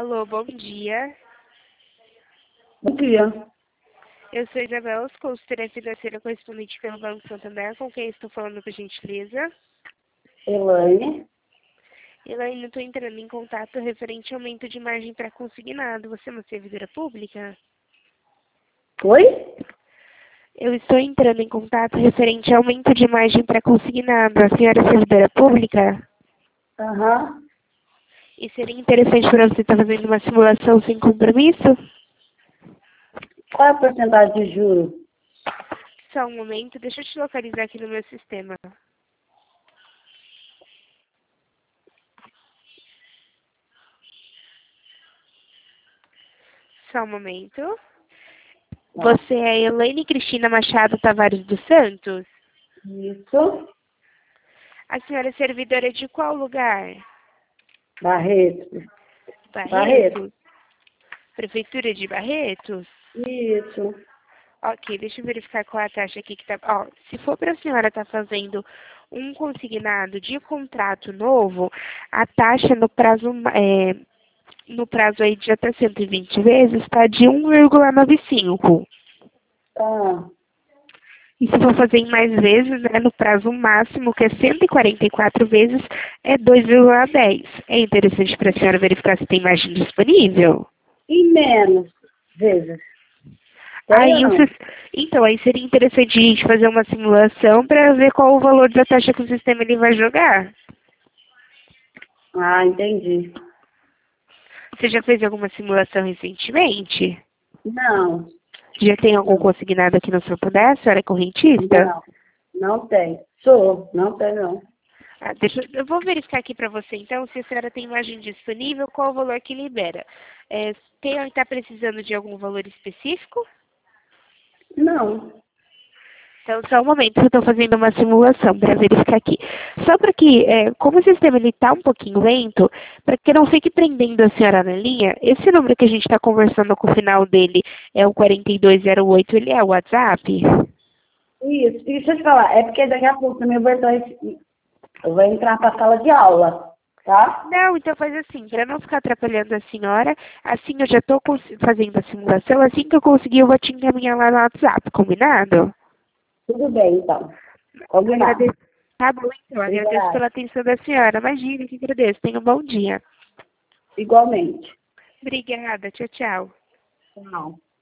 Alô, bom dia. Bom dia. Eu sou Isabel, consultora financeira correspondente pelo Banco Santander, com quem estou falando, por gentileza. Elaine. Elaine, estou entrando em contato referente ao aumento de margem para consignado. Você é uma servidora pública? Oi? Eu estou entrando em contato referente ao aumento de margem para consignado. A senhora é servidora pública? Aham. E seria interessante para você estar fazendo uma simulação sem compromisso? Qual é a porcentagem de juros? Só um momento, deixa eu te localizar aqui no meu sistema. Só um momento. Você é Elaine Cristina Machado Tavares dos Santos? Isso. A senhora é servidora de qual lugar? Barreto. Barretos? Prefeitura de Barretos? Isso. Ok, deixa eu verificar qual é a taxa aqui que tá. Ó, se for para a senhora estar fazendo um consignado de contrato novo, a taxa no prazo aí de até 120 vezes está de 1,95. Ah, E se for fazer em mais vezes, né, no prazo máximo, que é 144 vezes, é 2,10. É interessante para a senhora verificar se tem margem disponível? e menos vezes. Tem ou Aí, não? então, aí seria interessante a gente fazer uma simulação para ver qual o valor da taxa que o sistema ele vai jogar. Ah, entendi. Você já fez alguma simulação recentemente? Não. Já tem algum Não. consignado aqui no seu poder? A senhora é correntista? Não. Não tem. Sou. Não tem, não. Ah, eu vou verificar aqui para você, então, se a senhora tem margem disponível, qual o valor que libera. Está precisando de algum valor específico? Não. Então, só um momento, eu estou fazendo uma simulação para verificar aqui. Só para que, como o sistema está um pouquinho lento, para que não fique prendendo a senhora na linha, esse número que a gente está conversando com o final dele é o 4208, ele é o WhatsApp? Isso. E deixa eu te falar, é porque daqui a pouco também eu vou entrar para a sala de aula, tá? Não, então faz assim, para não ficar atrapalhando a senhora, assim eu já estou fazendo a simulação, assim que eu conseguir eu vou te encaminhar lá no WhatsApp, combinado? Tudo bem, então. Combinado. Agradeço. Tá bom, então, agradeço Obrigada. pela atenção da senhora. Imagina que agradeço. Tenha um bom dia. Igualmente. Obrigada, tchau, tchau. Tchau.